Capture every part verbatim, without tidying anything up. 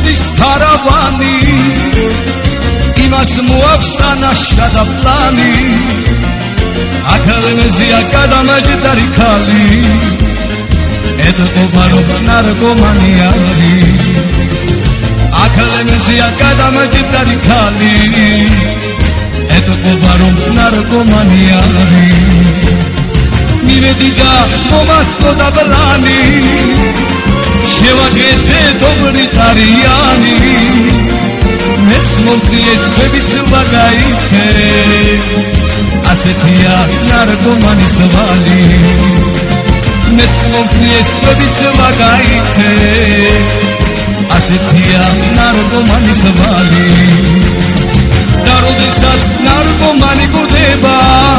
მოდის ქარავანი იმას მოახსნა შადა პლანი აკადემიზია გადამაჯდარი ქალი ეთყობა რომ ნარკომანი არის აკადემიზია გადამაჯდარი ქალი ეთყობა რომ ნარკომანი არის მივედი და მომაწოდა ბლანი შევაგეთე დობრი ტარიანი მეც მომწიეს ხვებით ვაგაიქე ასეთია ნარკომანის ვალი მეც მომწიეს ხვებით ვაგაიქე ასეთია ნარკომანის ვალი და როდესაც ნარკომანი გუდება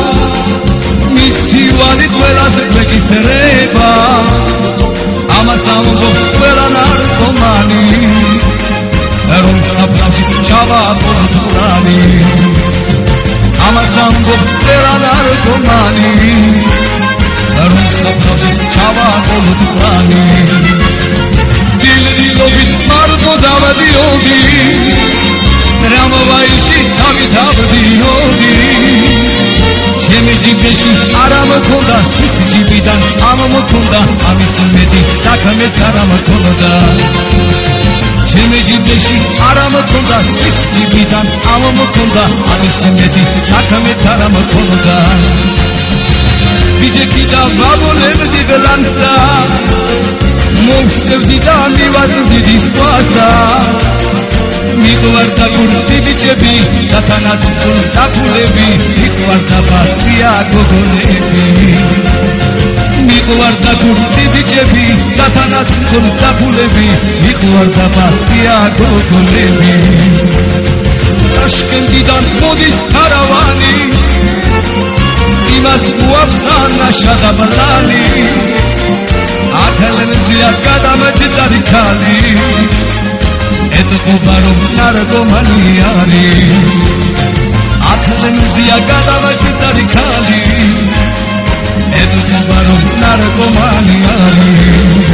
მისი ვალი ყველაზე გვეკისრება ამას ამბობს ყველა ნარკომანი რომ საფრანგის ჩავა პოლიტურანი ამას ამბობს ყველა ნარკომანი რომ საფრანგის ჩავა პოლიტურანი დილ-დილობით მარგო დავადიოდი რამვაიში თავი დავდიოდი ჩემი ჯიბეში არ ამქონდა სვის ჯიბიდან ამ მქონდა ამის მეტი საქმეც არ ამქონდა ჩემი ჯიბეში არ ამქონდა სვის ჯიბიდან ამ მქონდა ამის მეტი საქმეც არ ამქონდა ვიძეკი და ვაბოლებდი ბლანსა მოვსევდი და მივაწვდი დისვასა მიყვარდა გურდი ბიჭები სათანაც დაკულები მიყვარდა ბაცია გოგონები მიყვარდა გურდი ბიჭები სათანაც დაკულები მიყვარდა ბაცია გოგონები ტაშკენტიდან მოდის ქარავანი იმას უაფსანა შადა ბლანი აკადემიზია გადამაჯდარი ქალი ეთყობა რომ ნარკომანი არის აკადემიზია გადამაჯდარი ქალი ეთყობა რომ ნარკომანი არის